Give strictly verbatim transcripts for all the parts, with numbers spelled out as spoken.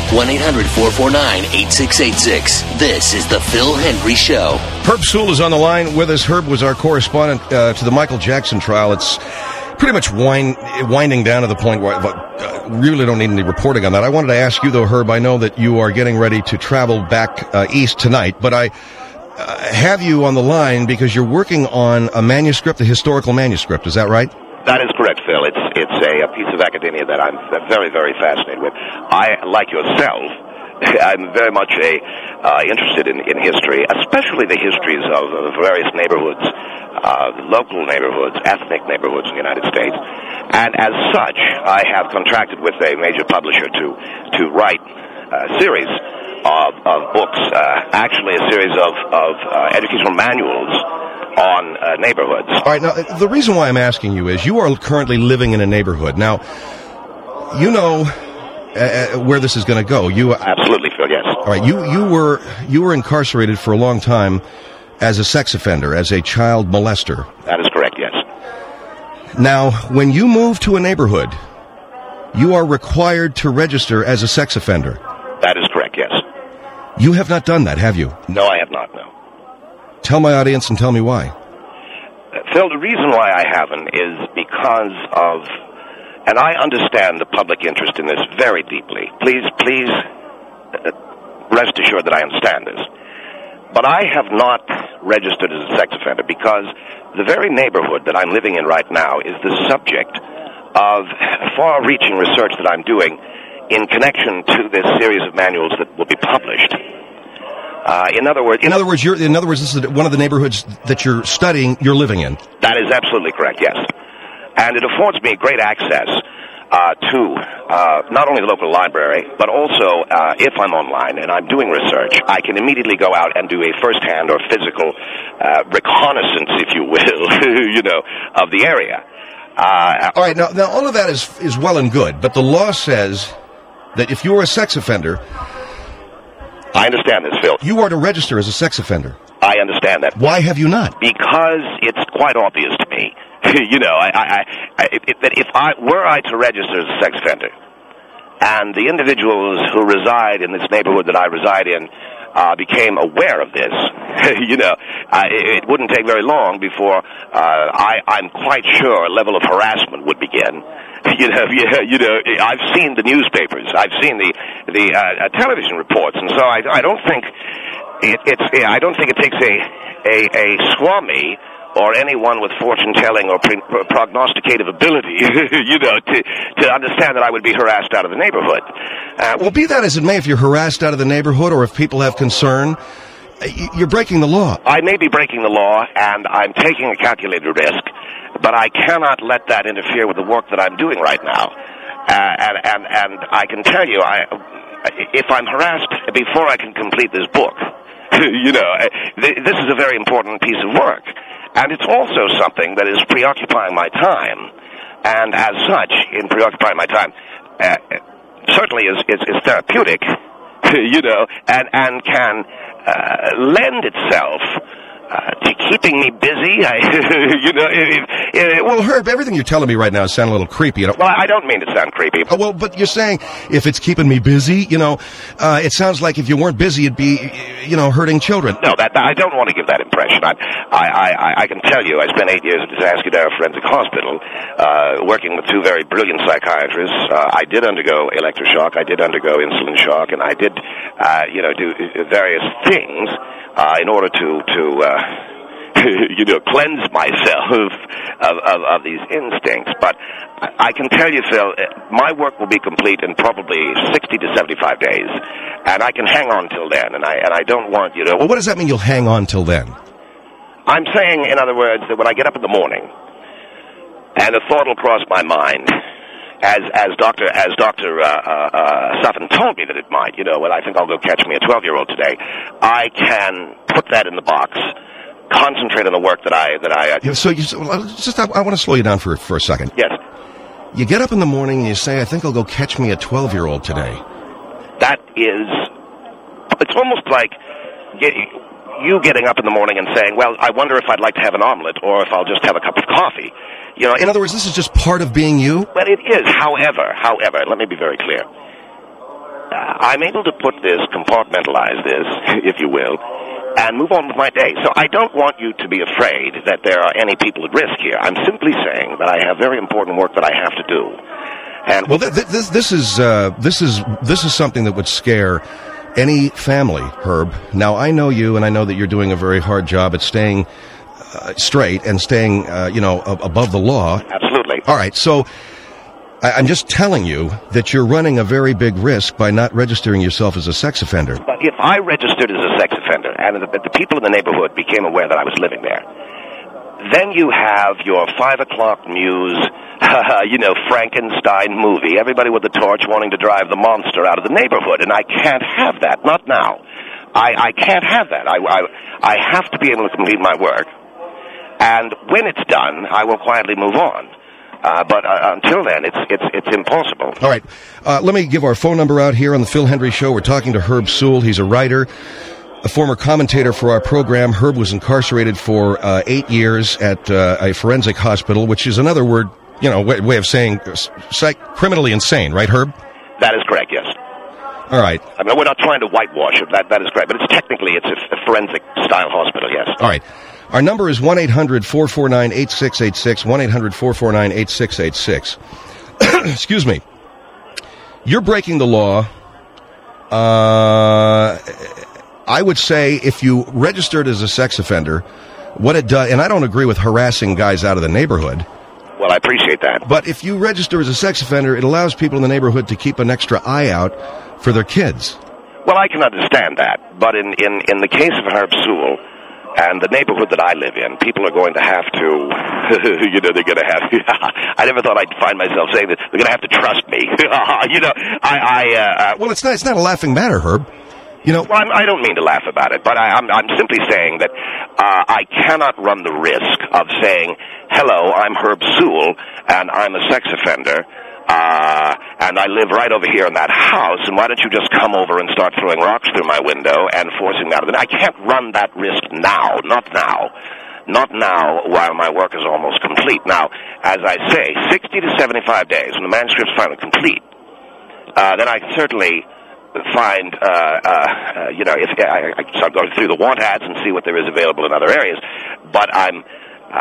one eight hundred four four nine eight six eight six. This is The Phil Hendrie Show. Herb Sewell is on the line with us. Herb was our correspondent uh, to the Michael Jackson trial. It's pretty much wind, winding down to the point where I uh, really don't need any reporting on that. I wanted to ask you, though, Herb, I know that you are getting ready to travel back uh, east tonight, but I uh, have you on the line because you're working on a manuscript, a historical manuscript. Is that right? That is correct, Phil. It's it's a, a piece of academia that I'm very, very fascinated with. I, like yourself, I'm very much a uh, interested in, in history, especially the histories of, of various neighborhoods, uh, local neighborhoods, ethnic neighborhoods in the United States. And as such, I have contracted with a major publisher to to write a series of, of books, uh, actually a series of, of uh, educational manuals on uh, neighborhoods. All right, now, the reason why I'm asking you is you are currently living in a neighborhood. Now, you know uh, where this is going to go. You Absolutely, Phil, yes. All right, you, you were you were incarcerated for a long time as a sex offender, as a child molester. That is correct, yes. Now, when you move to a neighborhood, you are required to register as a sex offender. That is correct, yes. You have not done that, have you? No, I have not, no. Tell my audience and tell me why. Uh, Phil, the reason why I haven't is because of, and I understand the public interest in this very deeply. Please, please uh, rest assured that I understand this. But I have not registered as a sex offender because the very neighborhood that I'm living in right now is the subject of far-reaching research that I'm doing in connection to this series of manuals that will be published. Uh, in other words, in other words, you're, in other words, this is one of the neighborhoods that you're studying. You're living in. That is absolutely correct. Yes, and it affords me great access uh, to uh, not only the local library, but also uh, if I'm online and I'm doing research, I can immediately go out and do a first-hand or physical uh, reconnaissance, if you will, you know, of the area. Uh, all right. Now, now, all of that is is well and good, but the law says that if you're a sex offender. I understand this, Phil. You are to register as a sex offender. I understand that. Why have you not? Because it's quite obvious to me, you know, I, I, I, if, that if I were I to register as a sex offender, and the individuals who reside in this neighborhood that I reside in uh, became aware of this, you know, uh, it, it wouldn't take very long before uh, I, I'm quite sure a level of harassment would begin. You know, yeah, you know, I've seen the newspapers, I've seen the the uh, television reports, and so I, I don't think it, it's I don't think it takes a a, a Swami or anyone with fortune-telling or pre- prognosticative ability, you know, to to understand that I would be harassed out of the neighborhood. Uh, well, be that as it may, if you're harassed out of the neighborhood or if people have concern, you're breaking the law. I may be breaking the law, and I'm taking a calculated risk. But I cannot let that interfere with the work that I'm doing right now. Uh, and, and, and I can tell you, I, if I'm harassed before I can complete this book, you know, th- this is a very important piece of work. And it's also something that is preoccupying my time. And as such, in preoccupying my time, uh, certainly is, is, is therapeutic, you know, and, and can uh, lend itself Uh, to keeping me busy, I, you know. It, it, it, well, Herb, everything you're telling me right now sounds a little creepy. You know? Well, I don't mean to sound creepy. Oh, well, but you're saying if it's keeping me busy, you know, uh, it sounds like if you weren't busy, it'd be, you know, hurting children. No, that, I don't want to give that impression. I, I, I, I can tell you, I spent eight years at the Saskadara Forensic Hospital, uh, working with two very brilliant psychiatrists. Uh, I did undergo electroshock, I did undergo insulin shock, and I did, uh, you know, do various things. Uh, in order to, to uh, you know, cleanse myself of, of, of these instincts. But I can tell you, Phil, my work will be complete in probably sixty to seventy-five days, and I can hang on till then, and I and I don't want you to... Well, what does that mean, you'll hang on till then? I'm saying, in other words, that when I get up in the morning, and a thought will cross my mind, As as Doctor as Doctor uh, uh, Suffin told me that it might, you know, well, I think I'll go catch me a twelve-year-old today. I can put that in the box, concentrate on the work that I that I. Uh, yeah, so you just I, I want to slow you down for for a second. Yes. You get up in the morning and you say, "I think I'll go catch me a twelve-year-old today." That is, it's almost like get, you getting up in the morning and saying, "Well, I wonder if I'd like to have an omelet, or if I'll just have a cup of coffee." You know, in other words, this is just part of being you? Well, it is. However, however, let me be very clear. I'm able to put this, compartmentalize this, if you will, and move on with my day. So I don't want you to be afraid that there are any people at risk here. I'm simply saying that I have very important work that I have to do. And well, th- th- this this is uh, this is this is something that would scare any family, Herb. Now, I know you, and I know that you're doing a very hard job at staying uh, straight and staying, uh, you know, ab- above the law. Absolutely. All right, so I- I'm just telling you that you're running a very big risk by not registering yourself as a sex offender. But if I registered as a sex offender, and the, the people in the neighborhood became aware that I was living there, then you have your five o'clock news, you know, Frankenstein movie, everybody with the torch wanting to drive the monster out of the neighborhood, and I can't have that, not now. I, I can't have that. I, I, I have to be able to complete my work, and when it's done, I will quietly move on. Uh, but uh, until then, it's it's it's impossible. All right. Uh, let me give our phone number out here on the Phil Hendry Show. We're talking to Herb Sewell. He's a writer, a former commentator for our program. Herb was incarcerated for uh, eight years at uh, a forensic hospital, which is another word, you know, way, way of saying psych- criminally insane, right, Herb? That is correct, yes. All right. I mean, we're not trying to whitewash it. That, that is correct. But it's technically, it's a, a forensic-style hospital, yes. All right. Our number is one eight hundred four four nine eight six eight six, one eight hundred four four nine eight six eight six. Excuse me. You're breaking the law. Uh, I would say if you registered as a sex offender, what it does, and I don't agree with harassing guys out of the neighborhood. Well, I appreciate that. But if you register as a sex offender, it allows people in the neighborhood to keep an extra eye out for their kids. Well, I can understand that. But in, in, in the case of Herb Sewell, and the neighborhood that I live in, people are going to have to, you know, they're going to have, I never thought I'd find myself saying this, they're going to have to trust me. you know, I, I, uh, Well, it's not, it's not a laughing matter, Herb. You know, well, I'm, I don't mean to laugh about it, but I, I'm, I'm simply saying that, uh, I cannot run the risk of saying, hello, I'm Herb Sewell, and I'm a sex offender, Uh, and I live right over here in that house, and why don't you just come over and start throwing rocks through my window and forcing me out of the... I can't run that risk now, not now. Not now, while my work is almost complete. Now, as I say, sixty to seventy-five days, when the manuscript's finally complete, uh, then I can certainly find, uh, uh, you know, if I, I start going through the want ads and see what there is available in other areas, but I'm... Uh,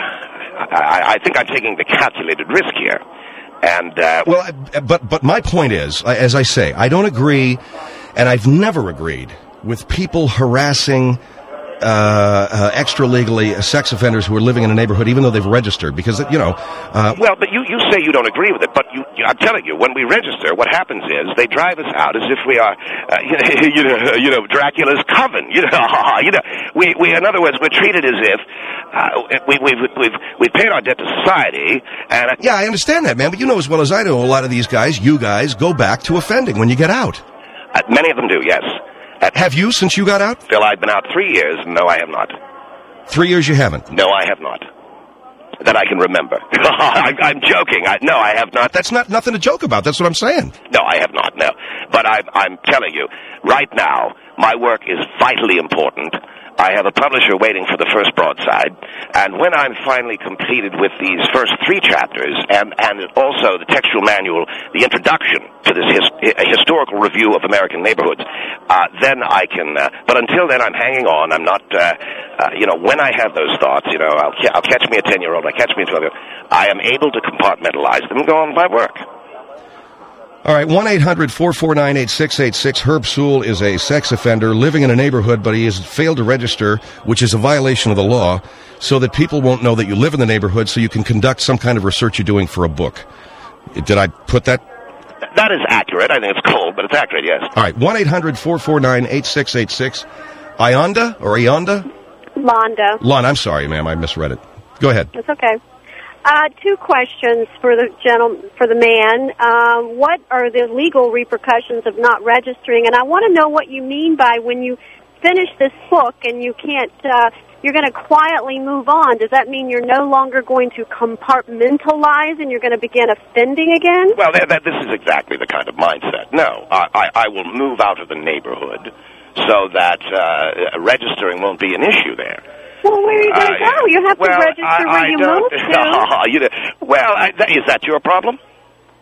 I, I think I'm taking the calculated risk here. And uh, well, but but my point is, as I say, I don't agree, and I've never agreed with people harassing uh, uh, extra legally sex offenders who are living in a neighborhood, even though they've registered, because you know. Uh, well, but you, you say you don't agree with it, but you, you, I'm telling you, when we register, what happens is they drive us out as if we are, uh, you, know, you know, you know, Dracula's coven. You know, you know, we, we, in other words, we're treated as if. Uh, we, we've, we've, we've paid our debt to society, and... Uh, yeah, I understand that, man, but you know as well as I do, a lot of these guys, you guys, go back to offending when you get out. Uh, many of them do, yes. Uh, have you since you got out? Phil, I've been out three years. No, I have not. Three years you haven't? No, I have not. That I can remember. I'm, I'm joking. I, no, I have not. That's not nothing to joke about. That's what I'm saying. No, I have not, no. But I'm, I'm telling you, right now, my work is vitally important. I have a publisher waiting for the first broadside, and when I'm finally completed with these first three chapters, and, and also the textual manual, the introduction to this his, a historical review of American neighborhoods, uh, then I can, uh, but until then I'm hanging on. I'm not, uh, uh, you know, when I have those thoughts, you know, I'll, I'll catch me a ten-year-old, I catch me a twelve-year-old, I am able to compartmentalize them and go on with my work. All right, one eight hundred four four nine eight six eight six. Herb Sewell is a sex offender living in a neighborhood, but he has failed to register, which is a violation of the law, so that people won't know that you live in the neighborhood, so you can conduct some kind of research you're doing for a book. Did I put that? That is accurate. I think it's cold, but it's accurate, yes. All right, one eight hundred four four nine eight six eight six. Ionda or Ionda? Londa. Lon, I'm sorry, ma'am, I misread it. Go ahead. That's okay. Uh, two questions for the gentleman, for the man. Um, what are the legal repercussions of not registering? And I want to know what you mean by when you finish this book and you can't, uh, you're going to quietly move on. Does that mean you're no longer going to compartmentalize and you're going to begin offending again? Well, that, that, this is exactly the kind of mindset. No, I, I, I will move out of the neighborhood so that uh, registering won't be an issue there. Well, where are you going to uh, go? You have well, to register I, where I you don't, move to. you know, well, I, is that your problem?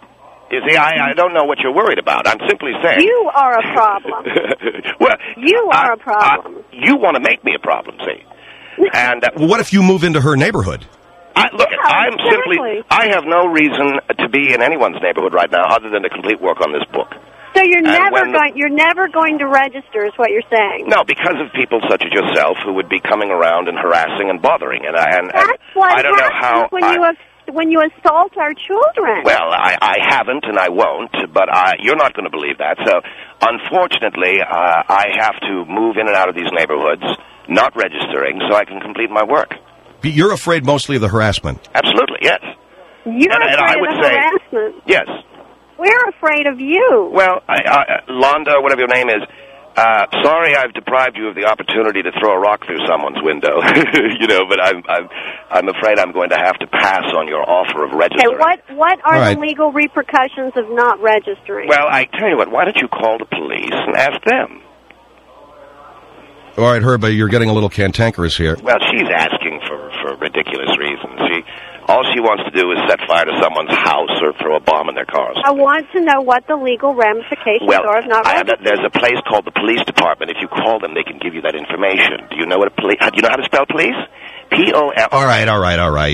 You see, I, I don't know what you're worried about. I'm simply saying... You are a problem. Well, you are I, a problem. I, you want to make me a problem, see? And uh, Well, what if you move into her neighborhood? I, look, Yeah, I'm exactly. simply... I have no reason to be in anyone's neighborhood right now other than to complete work on this book. So you're never when the- going. You're never going to register, is what you're saying. No, because of people such as yourself who would be coming around and harassing and bothering, and, I- and, and That's what I don't know how. happens when I, you ass- when you assault our children. well, I, I haven't, and I won't, but I, you're not going to believe that. So, unfortunately, uh, I have to move in and out of these neighborhoods, not registering, so I can complete my work. You're afraid mostly of the harassment. Absolutely, yes. You're and- and I afraid would of say- harassment. Yes. We're afraid of you. Well, I, I, Londa, whatever your name is, uh, sorry I've deprived you of the opportunity to throw a rock through someone's window. You know, but I'm, I'm, I'm afraid I'm going to have to pass on your offer of registering. Okay, what what are All right. the legal repercussions of not registering? Well, I tell you what, why don't you call the police and ask them? All right, Herb, you're getting a little cantankerous here. Well, she's asking for, for ridiculous reasons. She, all she wants to do is set fire to someone's house or throw a bomb in their cars. I want to know what the legal ramifications Well, are of not I, registering. there's a place called the police department. If you call them, they can give you that information. Do you know what a police? Do you know how to spell police? P O L. All right, all right, all right.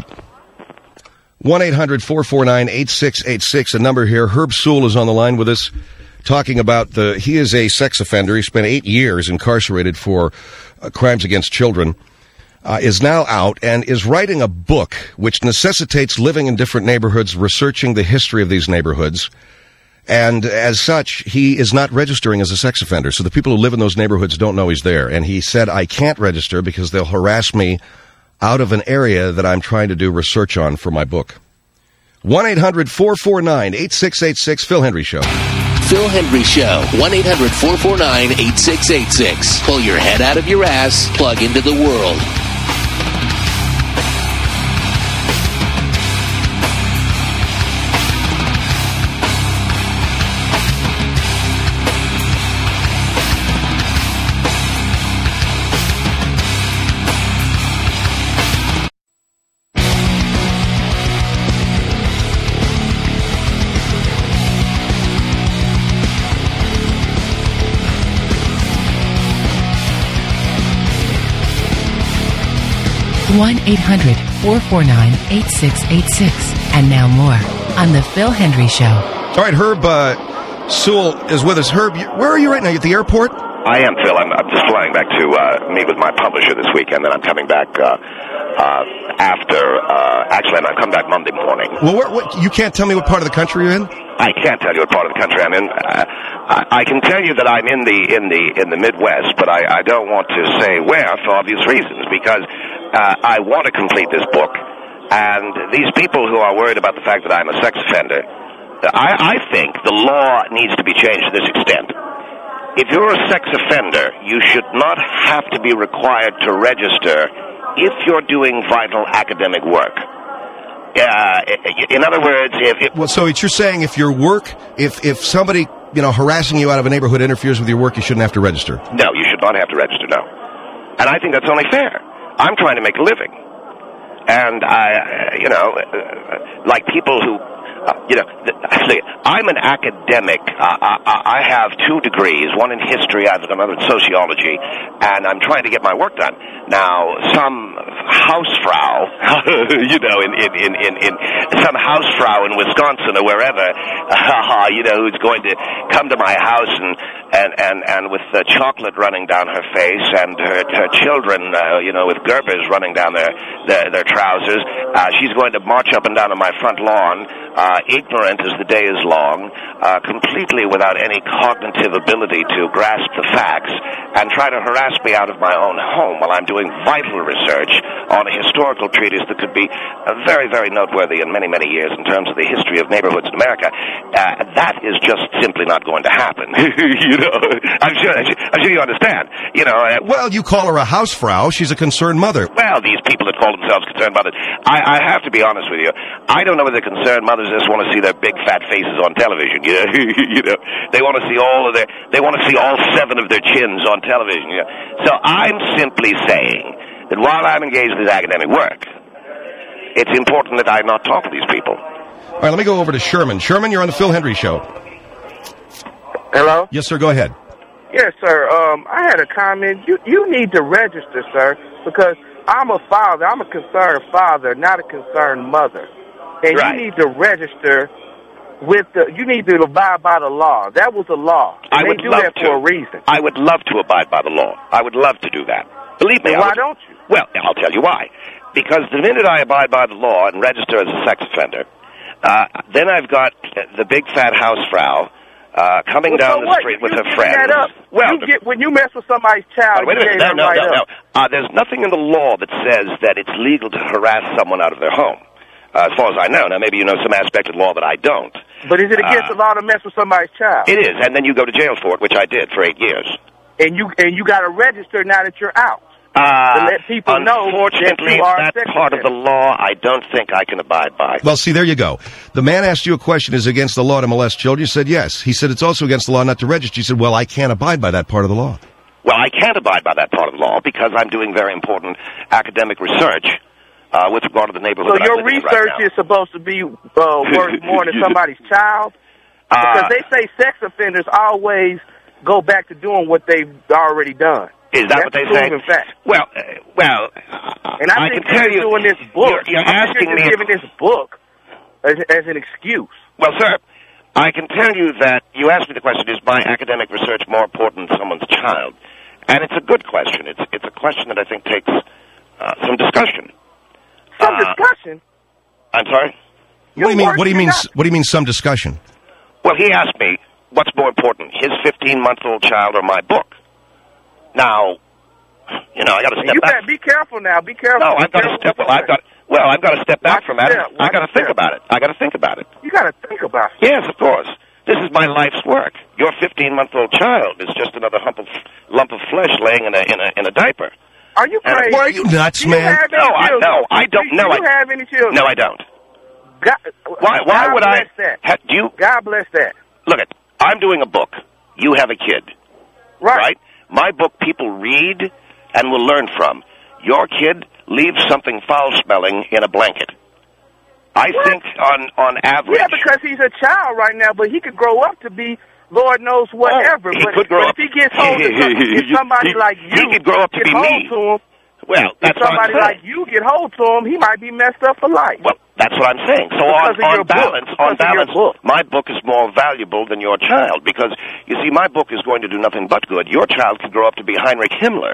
one eight hundred four four nine eight six eight six, a number here. Herb Sewell is on the line with us, talking about the. He is a sex offender. He spent eight years incarcerated for uh, crimes against children. Uh, is now out and is writing a book which necessitates living in different neighborhoods, researching the history of these neighborhoods. And as such, he is not registering as a sex offender. So the people who live in those neighborhoods don't know he's there. And he said, I can't register because they'll harass me out of an area that I'm trying to do research on for my book. one eight hundred four four nine eight six eight six, Phil Hendry Show. Phil Hendry Show. one eight hundred four four nine eight six eight six. Pull your head out of your ass. Plug into the world. one eight hundred four four nine eight six eight six. And now more on The Phil Hendry Show. All right, Herb uh, Sewell is with us. Herb, you, where are you right now? You at the airport? I am, Phil. I'm, I'm just flying back to uh, meet with my publisher this weekend, then I'm coming back uh, uh, after. Uh, actually, I'm coming back Monday morning. Well, where, what, you can't tell me what part of the country you're in? I can't tell you what part of the country I'm in. Uh, I, I can tell you that I'm in the in the in the Midwest, but I, I don't want to say where for obvious reasons, because uh, I want to complete this book, and these people who are worried about the fact that I'm a sex offender, I, I think the law needs to be changed to this extent. If you're a sex offender, you should not have to be required to register if you're doing vital academic work. Uh, in other words, if... if Well, so it's, you're saying if your work, if, if somebody, you know, harassing you out of a neighborhood interferes with your work, you shouldn't have to register? No, you should not have to register, no. And I think that's only fair. I'm trying to make a living. And I, you know, like people who... Uh, you know, actually, I'm an academic. Uh, I, I have two degrees, one in history, I have another in sociology, and I'm trying to get my work done. Now, some housefrau, you know, in, in, in, in, in some housefrau in Wisconsin or wherever, uh, you know, who's going to come to my house and, and, and, and with uh, chocolate running down her face and her, her children, uh, you know, with Gerbers running down their, their, their trousers, uh, she's going to march up and down on my front lawn, uh, ignorant as the day is long, uh, completely without any cognitive ability to grasp the facts, and try to harass me out of my own home while I'm doing vital research on a historical treatise that could be uh, very, very noteworthy in many, many years in terms of the history of neighborhoods in America. Uh, that is just simply not going to happen. You know, I'm sure, I'm sure you understand. You know, uh, Well, you call her a housefrau. She's a concerned mother. well, these people that call themselves concerned mothers, I, I have to be honest with you. I don't know whether concerned mothers just want to see their big fat faces on television. You know, you know, they want to see all of their, they want to see all seven of their chins on television. You know? So I'm simply saying that while I'm engaged in this academic work, it's important that I not talk to these people. All right, let me go over to Sherman. Sherman, you're on the Phil Hendry Show. Hello? Yes, sir, go ahead. Yes, sir. Um, I had a comment. You you need to register, sir, because I'm a father. I'm a concerned father, not a concerned mother. And Right. you need to register with the, you need to abide by the law. That was a law. I they would do love that to. for a reason. I would love to abide by the law. I would love to do that. Believe me. Then I why would- don't you? Well, I'll tell you why. Because the minute I abide by the law and register as a sex offender, uh, then I've got the big fat housefrau uh, coming Well, down so the what? street You with her giving friends. That up. Well, you get, when you mess with somebody's child, Oh, wait a you minute. gave No, them no, right no, no. up. Uh, there's nothing in the law that says that it's legal to harass someone out of their home. Uh, as far as I know. Now, maybe you know some aspect of the law that I don't. But is it against Uh, the law to mess with somebody's child? It is, and then you go to jail for it, which I did for eight years. And you and you got to register now that you're out. Uh, To let people know unfortunately, that you are a that sex part of the offender. law I don't think I can abide by. Well, see, there you go. The man asked you a question, is it against the law to molest children? You said yes. He said it's also against the law not to register. You said, well, I can't abide by that part of the law. Well, I can't abide by that part of the law because I'm doing very important academic research uh, with regard to the neighborhood So that your I'm living in research right now. is supposed to be uh, worth more than somebody's child? Because Uh, they say sex offenders always go back to doing what they've already done. Is that That's what they a say? proven fact. Well, uh, well, And I, I think can you're tell you, doing this book. You're, you're I think asking you're me. just giving this book as, as an excuse. Well, sir, I can tell you that you asked me the question: is my academic research more important than someone's child? And it's a good question. It's it's a question that I think takes uh, some discussion. Some Uh, discussion. I'm sorry. What do you mean? What do you mean? You're What do you mean? Some discussion. Well, he asked me what's more important, his fifteen-month-old child or my book. Now, you know, I got to And step you back. better be careful now. Be careful. No, Be I've got to careful step. what Well, you I've got. Well, I've got to step back Watch from that. yourself. I got to Watch think yourself. about it. I got to think about it. You got to think about it. Yes, of course. This is my life's work. Your fifteen-month-old child is just another hump of lump of flesh laying in a in a in a diaper. Are you And- crazy? Why are you nuts, Do you man? have any No, I- children? no, I don't- Do no, you I- have any children? No, I don't. God, Why? Why God would I? bless That. Ha, do you God bless that. look at? I'm doing a book. You have a kid, Right. right? My book people read and will learn from. Your kid leaves something foul-smelling in a blanket. I What? think on on average. Yeah, because he's a child right now, but he could grow up to be Lord knows whatever. he but, could grow but up. if he gets hold of some, if somebody He- like he you could grow up to get be hold me. to him, Well, if that's what I'm somebody saying. like you get hold to him, he might be messed up for life. Well, that's what I'm saying. So Because on, of your on book. balance, Because on of your balance, book. my book is more valuable than your child because you see, my book is going to do nothing but good. Your child could grow up to be Heinrich Himmler,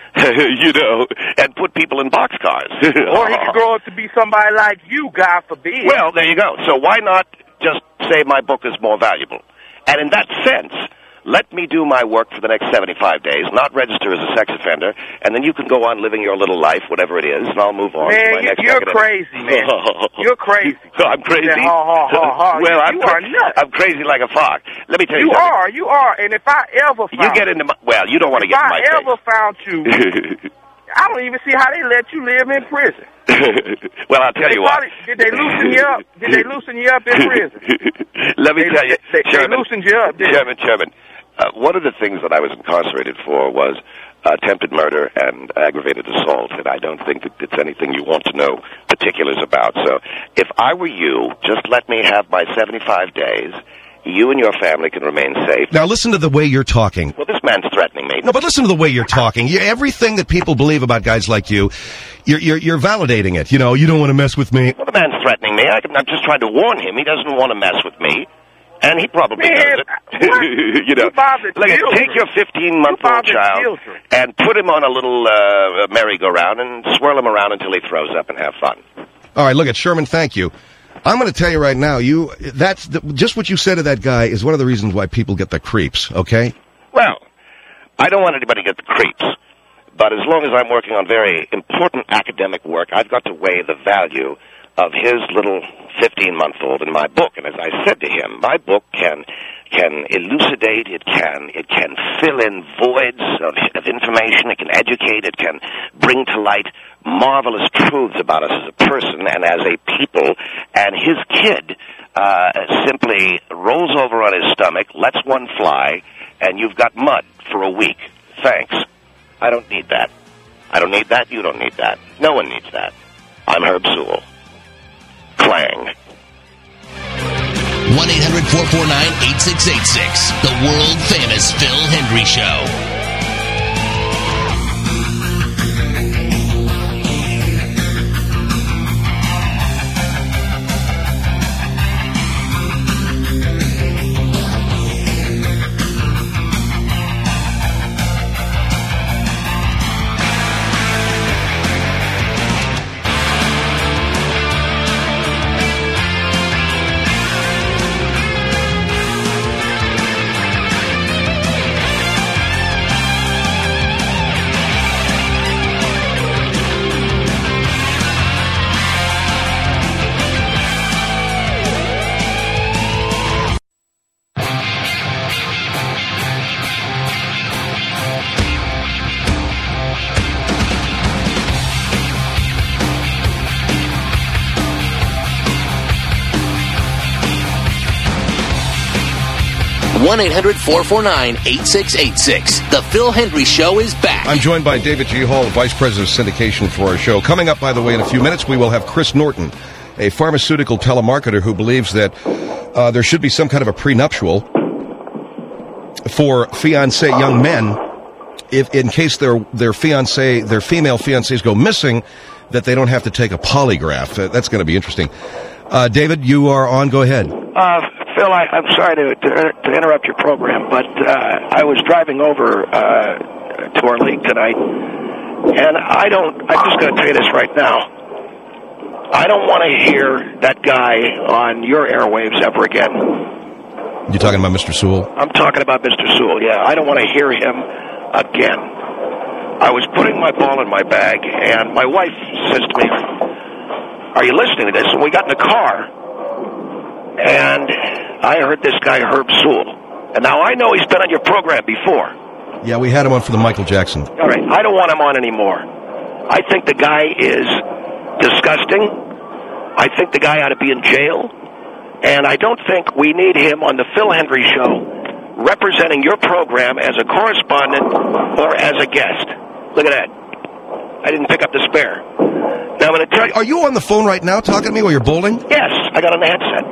you know, and put people in boxcars. Or he could grow up to be somebody like you, God forbid. Well, there you go. So why not just say my book is more valuable? And in that sense, let me do my work for the next seventy-five days, not register as a sex offender, and then you can go on living your little life, whatever it is, and I'll move on to Man, my you- next you're academic- crazy, man. You're crazy. I'm crazy. Yeah, ha, ha, ha, ha. Well, You- I'm, you cra- are nuts. I'm crazy like a fox. Let me tell you, You something. are, you are. And if I ever found You get into my, well, you don't want to if get in I my ever found you, face. I don't even see how they let you live in prison. Well, I'll tell They you what. probably- did they loosen you up? Did they loosen you up in prison? Let me They- tell you, they- they Chairman, loosened you up, didn't they? Chairman, Chairman, uh, one of the things that I was incarcerated for was uh, attempted murder and aggravated assault, and I don't think that it's anything you want to know particulars about. So if I were you, just let me have my seventy-five days. You and your family can remain safe. Now listen to the way you're talking. Well, this man's threatening me. No, but listen to the way you're talking. You, everything that people believe about guys like you, you're, you're, you're validating it. You know, you don't want to mess with me. Well, the man's threatening me. I can, I'm just trying to warn him. He doesn't want to mess with me. And he probably Man, does it. what? you know, You bothered look, children. take your fifteen-month-old You bothered child children. and put him on a little uh, merry-go-round and swirl him around until he throws up and have fun. All right, look at Sherman. Thank you. I'm going to tell you right now. You that's the, just what you said to that guy is one of the reasons why people get the creeps. Okay. Well, I don't want anybody to get the creeps, but as long as I'm working on very important academic work, I've got to weigh the value of his little fifteen-month-old in my book. And as I said to him, my book can can elucidate, it can it can fill in voids of, of information, it can educate, it can bring to light marvelous truths about us as a person and as a people. And his kid uh, simply rolls over on his stomach, lets one fly, and you've got mud for a week. Thanks. I don't need that. I don't need that. You don't need that. No one needs that. I'm Herb Sewell. Clang. one eight hundred four four nine eight six eight six. The world-famous Phil Hendry Show. one eight hundred four four nine eight six eight six. The Phil Hendry Show is back. I'm joined by David G. Hall, Vice President of Syndication for our show. Coming up, by the way, in a few minutes, we will have Chris Norton, a pharmaceutical telemarketer who believes that uh, there should be some kind of a prenuptial for fiancé young men if, in case their their fiancé, their female fiancés go missing, that they don't have to take a polygraph. Uh, that's going to be interesting. Uh, David, you are on. Go ahead. Uh, Phil, I, I'm sorry to, to, to interrupt your program, but uh, I was driving over uh, to our league tonight, and I don't, I'm just going to tell you this right now. I don't want to hear that guy on your airwaves ever again. You talking about Mister Sewell? I'm talking about Mister Sewell, yeah. I don't want to hear him again. I was putting my ball in my bag, and my wife says to me, "Are you listening to this?" And we got in the car, and I heard this guy, Herb Sewell. And now I know he's been on your program before. Yeah, we had him on for the Michael Jackson. All right, I don't want him on anymore. I think the guy is disgusting. I think the guy ought to be in jail. And I don't think we need him on the Phil Hendry Show representing your program as a correspondent or as a guest. Look at that. I didn't pick up the spare. Now, I'm going to tell you... Are you on the phone right now talking to me while you're bowling? Yes, I got on the headset.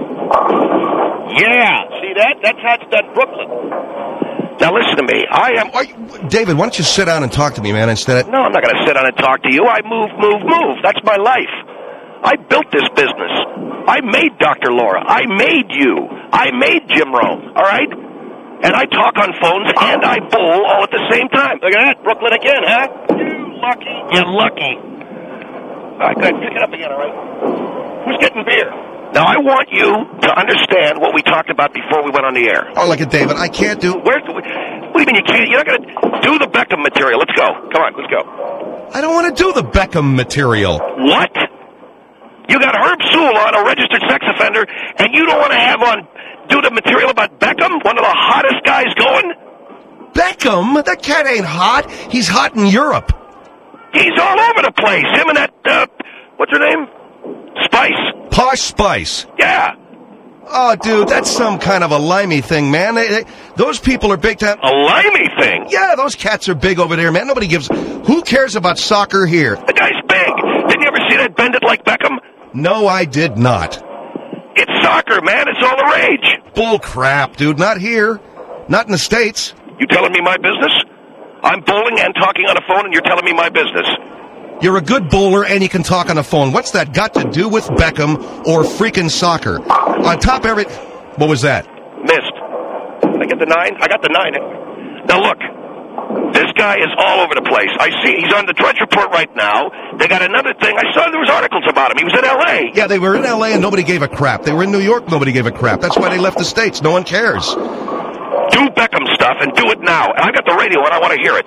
Yeah, see that? That's how it's done, Brooklyn. Now, listen to me. I am... Are you, David, why don't you sit down and talk to me, man, instead of... No, I'm not going to sit down and talk to you. I move, move, move. That's my life. I built this business. I made Doctor Laura. I made you. I made Jim Rome, all right? And I talk on phones and I bowl all at the same time. Look at that, Brooklyn again, huh? You lucky. You're lucky. All right, go ahead, pick it up again, all right? Who's getting beer? Now, I want you to understand what we talked about before we went on the air. Oh, look at David. I can't do... Where, what do you mean you can't? You're not going to do the Beckham material. Let's go. Come on, let's go. I don't want to do the Beckham material. What? You got Herb Sewell on, a registered sex offender, and you don't want to have on do the material about Beckham, one of the hottest guys going? Beckham? That cat ain't hot. He's hot in Europe. He's all over the place. Him and that, uh, what's her name? Spice. Posh Spice. Yeah. Oh, dude, that's some kind of a limey thing, man. They, they, those people are big time. A limey thing? Yeah, those cats are big over there, man. Nobody gives... Who cares about soccer here? The guy's big. Didn't you ever see that Bend It Like Beckham? No, I did not. It's soccer, man. It's all the rage. Bull crap, dude. Not here. Not in the States. You telling me my business? I'm bowling and talking on the phone, and you're telling me my business. You're a good bowler, and you can talk on the phone. What's that got to do with Beckham or freaking soccer? On top of it, what was that? Missed. Did I get the nine? I got the nine. Now, look. This guy is all over the place. I see he's on the Drudge Report right now. They got another thing. I saw there was articles about him. He was in L A. Yeah, they were in L A and nobody gave a crap. They were in New York, nobody gave a crap. That's why they left the States. No one cares. Do Beckham stuff and do it now. And I got the radio and I want to hear it.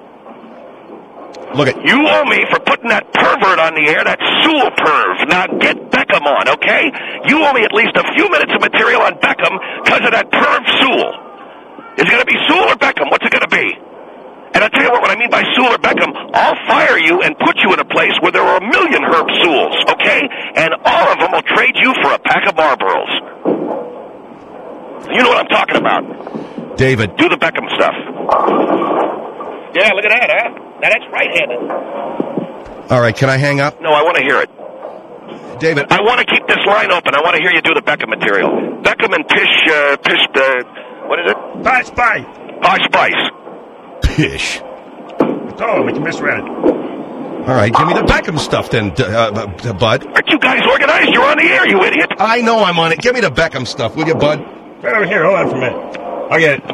Look at you owe me for putting that pervert on the air, that Sewell perv. Now get Beckham on, okay? You owe me at least a few minutes of material on Beckham because of that perv Sewell. Is it going to be Sewell or Beckham? What's it going to be? And I'll tell you what, what I mean by Sewell or Beckham, I'll fire you and put you in a place where there are a million Herb Sewells, okay? And all of them will trade you for a pack of Marlboros. You know what I'm talking about. David. Do the Beckham stuff. Yeah, look at that, huh? Now that's right-handed. All right, can I hang up? No, I want to hear it. David. I want to keep this line open. I want to hear you do the Beckham material. Beckham and Pish, uh, Pish, uh, what is it? Posh Spice. Posh Spice. Pish. I told him, you misread it. All right, give me the Beckham stuff then, uh, uh, Bud. Aren't you guys organized? You're on the air, you idiot. I know I'm on it. Give me the Beckham stuff, will you, Bud? Right over here. Hold on for a minute. I'll get it.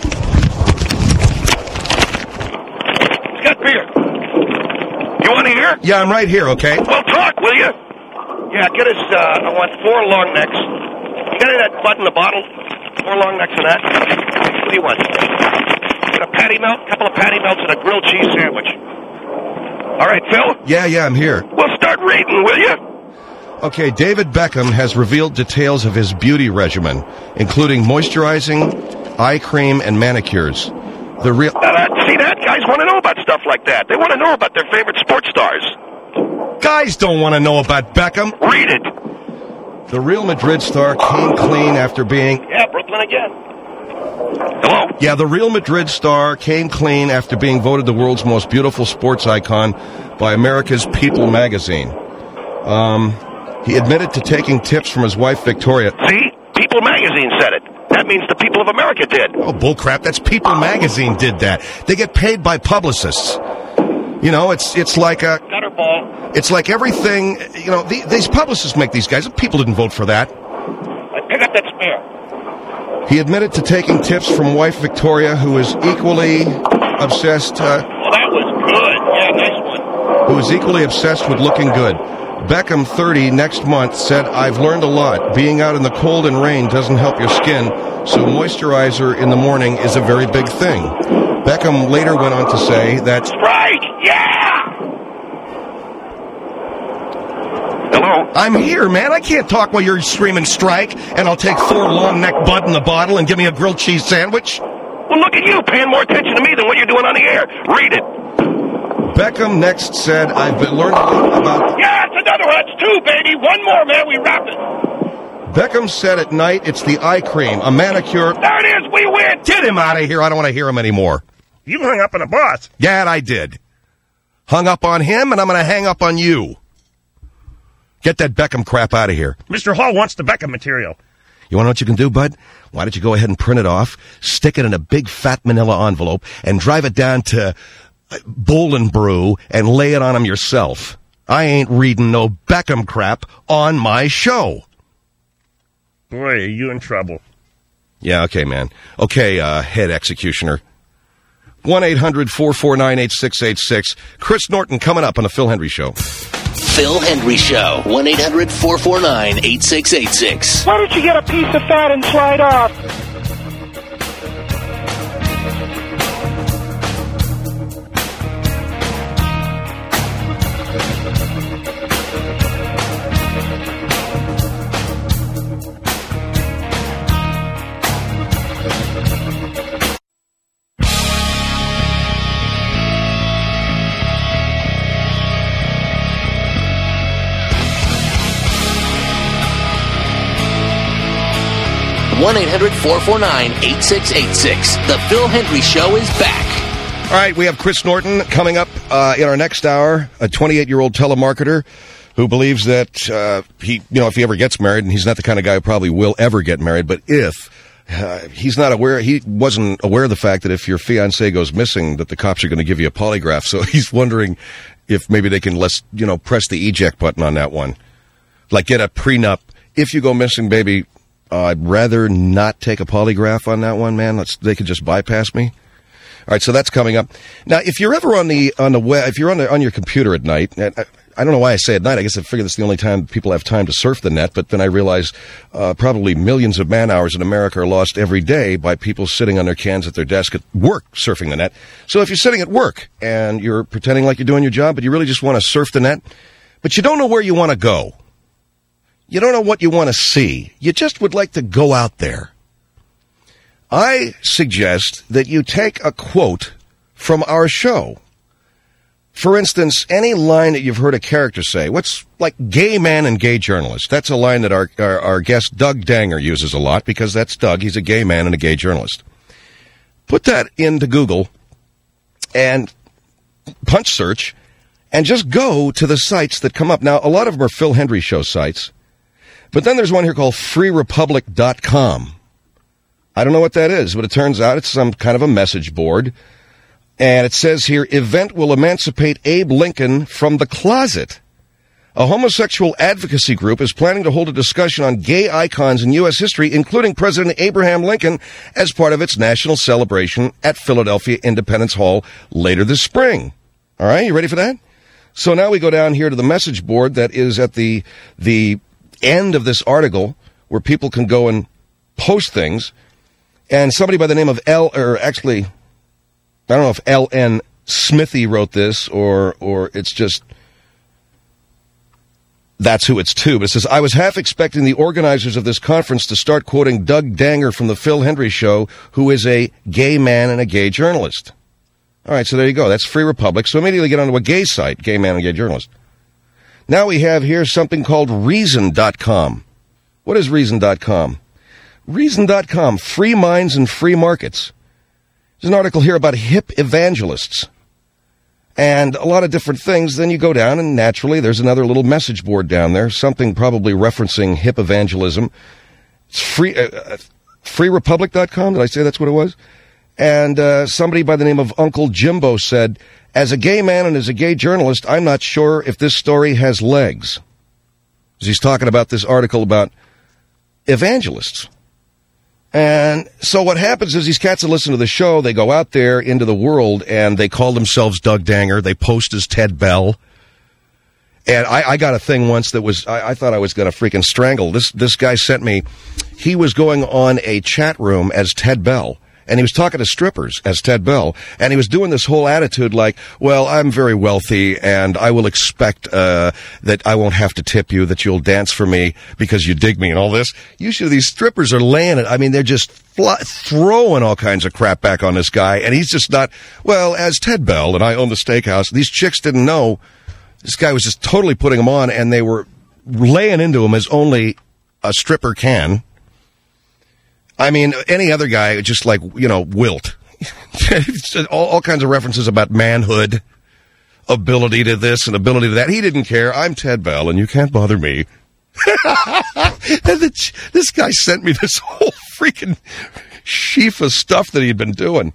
Scott Beer. You want to hear? Yeah, I'm right here, okay? Well, talk, will you? Yeah, get us, uh, I want four long necks. You got any of that Bud in the bottle? Four long necks of that? What do you want? Get a patty melt, a couple of patty melts, and a grilled cheese sandwich. All right, Phil? Yeah, yeah, I'm here. Well, start reading, will you? Okay, David Beckham has revealed details of his beauty regimen, including moisturizing, eye cream, and manicures. The real... Uh, see that? Guys want to know about stuff like that. They want to know about their favorite sports stars. Guys don't want to know about Beckham. Read it. The Real Madrid star came clean after being... Yeah, Brooklyn again. Hello? Yeah, the Real Madrid star came clean after being voted the world's most beautiful sports icon by America's People magazine. Um, he admitted to taking tips from his wife, Victoria. See? People magazine said it. That means the people of America did. Oh, bullcrap. That's People magazine did that. They get paid by publicists. You know, it's it's like a... Gutter ball. It's like everything, you know, the, these publicists make these guys. People didn't vote for that. I pick up that spare. He admitted to taking tips from wife Victoria, who is equally obsessed... Uh, well, that was good. Yeah, nice one. Who is equally obsessed with looking good. Beckham, thirty, next month, said, I've learned a lot. Being out in the cold and rain doesn't help your skin, so moisturizer in the morning is a very big thing. Beckham later went on to say that... Strike! Yeah! Hello? I'm here, man. I can't talk while you're screaming strike, and I'll take four long-neck Bud in the bottle and give me a grilled cheese sandwich. Well, look at you, paying more attention to me than what you're doing on the air. Read it. Beckham next said, I've been learning a lot about... Yeah, it's another one. It's two, baby. One more, man. We wrap it. Beckham said at night it's the eye cream, a manicure... There it is. We win. Get him out of here. I don't want to hear him anymore. You hung up on the boss. Yeah, I did. Hung up on him, and I'm going to hang up on you. Get that Beckham crap out of here. Mister Hall wants the Beckham material. You want to know what you can do, Bud? Why don't you go ahead and print it off, stick it in a big fat manila envelope, and drive it down to Bowl and Brew and lay it on him yourself. I ain't reading no Beckham crap on my show. Boy, are you in trouble. Yeah, okay, man. Okay, uh, head executioner. one eight hundred four four nine eight six eight six. Chris Norton coming up on the Phil Hendry Show. Phil Hendry Show. one eight hundred four four nine eight six eight six. Why don't you get a piece of fat and slide off? one eight hundred four four nine eight six eight six. The Phil Hendry Show is back. All right, we have Chris Norton coming up uh, in our next hour, a twenty-eight-year-old telemarketer who believes that uh, he, you know, if he ever gets married, and he's not the kind of guy who probably will ever get married, but if uh, he's not aware, he wasn't aware of the fact that if your fiancé goes missing, that the cops are going to give you a polygraph. So he's wondering if maybe they can less, you know, press the eject button on that one, like get a prenup. If you go missing, baby. Uh, I'd rather not take a polygraph on that one, man. Let's, they could just bypass me. All right, so that's coming up. Now, if you're ever on the on the web, if you're on the, on your computer at night, I, I don't know why I say at night. I guess I figure that's the only time people have time to surf the net. But then I realize uh, probably millions of man hours in America are lost every day by people sitting on their cans at their desk at work surfing the net. So if you're sitting at work and you're pretending like you're doing your job, but you really just want to surf the net, but you don't know where you want to go. You don't know what you want to see. You just would like to go out there. I suggest that you take a quote from our show. For instance, any line that you've heard a character say. What's like gay man and gay journalist? That's a line that our, our, our guest Doug Danger uses a lot because that's Doug. He's a gay man and a gay journalist. Put that into Google and punch search and just go to the sites that come up. Now, a lot of them are Phil Hendrie Show sites, but then there's one here called free republic dot com. I don't know what that is, but it turns out it's some kind of a message board. And it says here, event will emancipate Abe Lincoln from the closet. A homosexual advocacy group is planning to hold a discussion on gay icons in U S history, including President Abraham Lincoln, as part of its national celebration at Philadelphia Independence Hall later this spring. All right, you ready for that? So now we go down here to the message board that is at the the end of this article where people can go and post things. And somebody by the name of L, or actually, I don't know if L N Smithy wrote this or or it's just, that's who it's to. But it says, I was half expecting the organizers of this conference to start quoting Doug Danger from the Phil Hendrie Show, who is a gay man and a gay journalist. All right, so there you go. That's Free Republic. So immediately get onto a gay site, gay man and gay journalist. Now we have here something called reason dot com. What is reason dot com? reason dot com, free minds and free markets. There's an article here about hip evangelists and a lot of different things. Then you go down, and naturally there's another little message board down there, something probably referencing hip evangelism. It's free, uh, free republic dot com. Did I say that's what it was? And uh, somebody by the name of Uncle Jimbo said, as a gay man and as a gay journalist, I'm not sure if this story has legs. He's talking about this article about evangelists. And so what happens is these cats that listen to the show, they go out there into the world and they call themselves Doug Danger. They post as Ted Bell. And I, I got a thing once that was, I, I thought I was going to freaking strangle. This, this guy sent me, he was going on a chat room as Ted Bell. And he was talking to strippers as Ted Bell. And he was doing this whole attitude like, well, I'm very wealthy, and I will expect uh that I won't have to tip you, that you'll dance for me because you dig me and all this. Usually these strippers are laying it. I mean, they're just fly- throwing all kinds of crap back on this guy. And he's just not, well, as Ted Bell, and I own the steakhouse. These chicks didn't know. This guy was just totally putting them on, and they were laying into him as only a stripper can. I mean, any other guy, just like, you know, wilt. all, all kinds of references about manhood, ability to this and ability to that. He didn't care. I'm Ted Bell, and you can't bother me. And the, this guy sent me this whole freaking sheaf of stuff that he'd been doing.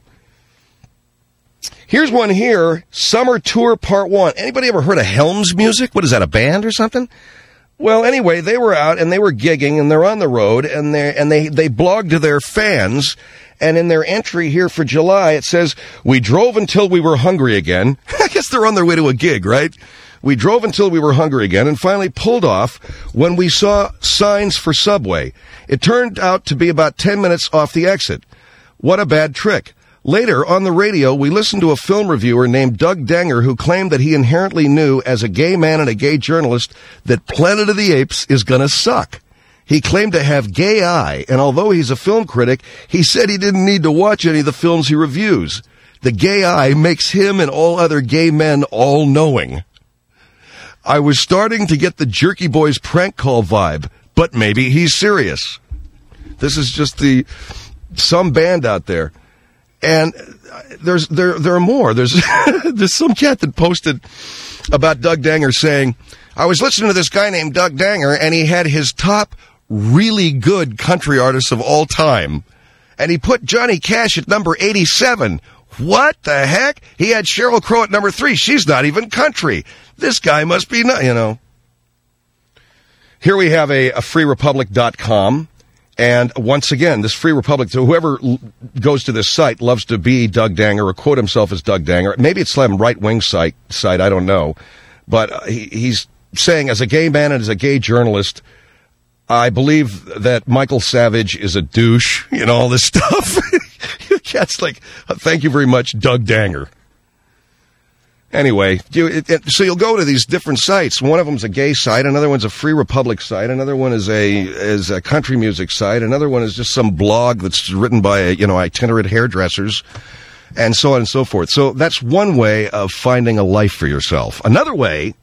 Here's one here, Summer Tour Part one. Anybody ever heard of Helms Music? What is that, a band or something? Well, anyway, they were out and they were gigging and they're on the road and they and they they blogged to their fans, and in their entry here for July it says, "We drove until we were hungry again." I guess they're on their way to a gig, right? "We drove until we were hungry again and finally pulled off when we saw signs for Subway. It turned out to be about ten minutes off the exit. What a bad trick. Later, on the radio, we listened to a film reviewer named Doug Danger who claimed that he inherently knew, as a gay man and a gay journalist, that Planet of the Apes is gonna suck. He claimed to have gay eye, and although he's a film critic, he said he didn't need to watch any of the films he reviews. The gay eye makes him and all other gay men all-knowing. I was starting to get the Jerky Boys prank call vibe, but maybe he's serious." This is just the some band out there. And there's there there are more. There's there's some cat that posted about Doug Danger saying, "I was listening to this guy named Doug Danger, and he had his top really good country artists of all time, and he put Johnny Cash at number eighty-seven. What the heck? He had Sheryl Crow at number three. She's not even country. This guy must be not, you know." Here we have a, a free republic dot com. And once again, this Free Republic, so whoever l- goes to this site loves to be Doug Danger or quote himself as Doug Danger. Maybe it's some right-wing site, site, I don't know. But uh, he, he's saying, as a gay man and as a gay journalist, I believe that Michael Savage is a douche, you know, all this stuff. Cat's like, thank you very much, Doug Danger. Anyway, you, it, it, so you'll go to these different sites. One of them's a gay site, another one's a Free Republic site, another one is a is a country music site, another one is just some blog that's written by, you know, itinerant hairdressers, and so on and so forth. So that's one way of finding a life for yourself. Another way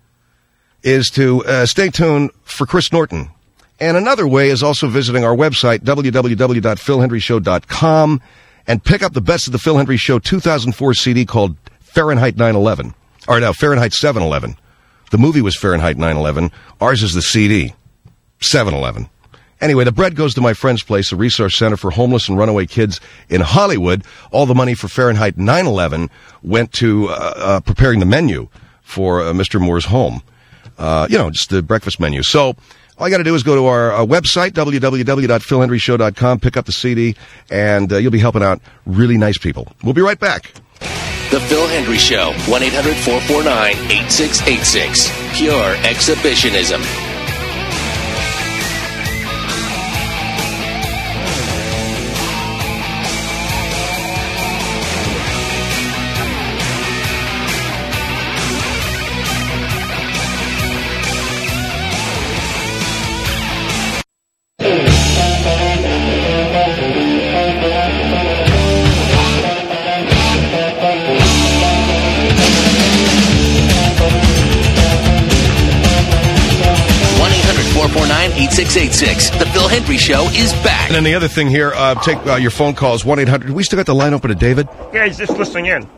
is to uh, stay tuned for Chris Norton. And another way is also visiting our website, w w w dot phil hendrie show dot com, and pick up the Best of the Phil Hendrie Show two thousand four C D called Fahrenheit nine eleven. Or no, Fahrenheit seven eleven. The movie was Fahrenheit nine eleven. Ours is the C D. seven eleven. Anyway, the bread goes to my friend's place, a resource center for homeless and runaway kids in Hollywood. All the money for Fahrenheit nine eleven went to uh, uh, preparing the menu for uh, Mister Moore's home. Uh, you know, just the breakfast menu. So all you got to do is go to our uh, website, w w w dot phil hendry show dot com, pick up the C D, and uh, you'll be helping out really nice people. We'll be right back. The Phil Hendry Show, one eight hundred four four nine eight six eight six. Pure exhibitionism. eight six eight six. The Phil Hendry Show is back. And then the other thing here, uh, take uh, your phone calls, one eight hundred. We still got the line open to David? Yeah, he's just listening in.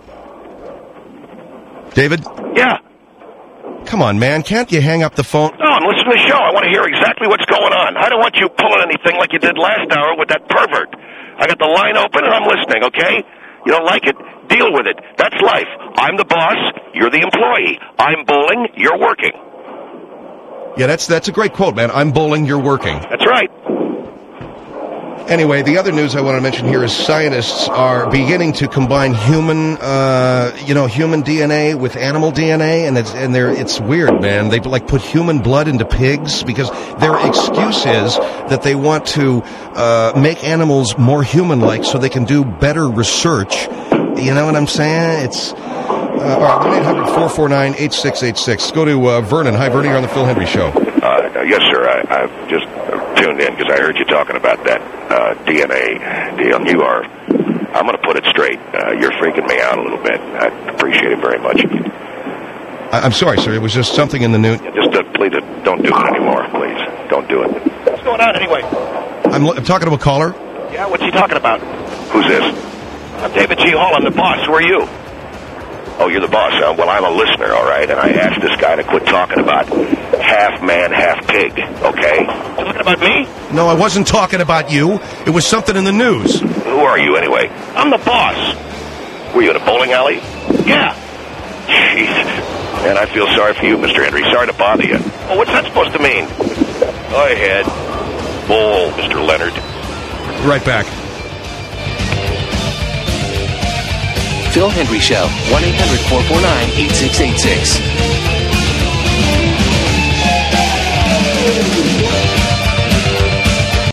David? Yeah. Come on, man. Can't you hang up the phone? No, I'm listening to the show. I want to hear exactly what's going on. I don't want you pulling anything like you did last hour with that pervert. I got the line open and I'm listening, okay? You don't like it? Deal with it. That's life. I'm the boss. You're the employee. I'm bowling. You're working. Yeah, that's that's a great quote, man. I'm bowling, you're working. That's right. Anyway, the other news I want to mention here is scientists are beginning to combine human, uh, you know, human D N A with animal D N A, and it's and they're it's weird, man. They like put human blood into pigs because their excuse is that they want to uh, make animals more human-like so they can do better research. You know what I'm saying? It's. Uh, all right, one eight hundred four four nine eight six eight six. Go to uh, Vernon. Hi, Vernon. You're on the Phil Hendry Show. Uh, yes, sir. I, I've just tuned in because I heard you talking about that uh, D N A deal. And you are, I'm going to put it straight. Uh, you're freaking me out a little bit. I appreciate it very much. I, I'm sorry, sir. It was just something in the news. Yeah, just uh, please uh, don't do it anymore, please. Don't do it. What's going on anyway? I'm, I'm talking to a caller. Yeah, what's he talking about? Who's this? I'm David G. Hall. I'm the boss. Who are you? Oh, you're the boss, huh? Well, I'm a listener, all right? And I asked this guy to quit talking about half man, half pig, okay? You talking about me? No, I wasn't talking about you. It was something in the news. Who are you, anyway? I'm the boss. Were you in a bowling alley? Yeah. Jeez. Man, I feel sorry for you, Mister Hendry. Sorry to bother you. Well, what's that supposed to mean? Go ahead. Bowl, Mister Leonard. Right back. Phil Hendry Show, one eight hundred four four nine eight six eight six.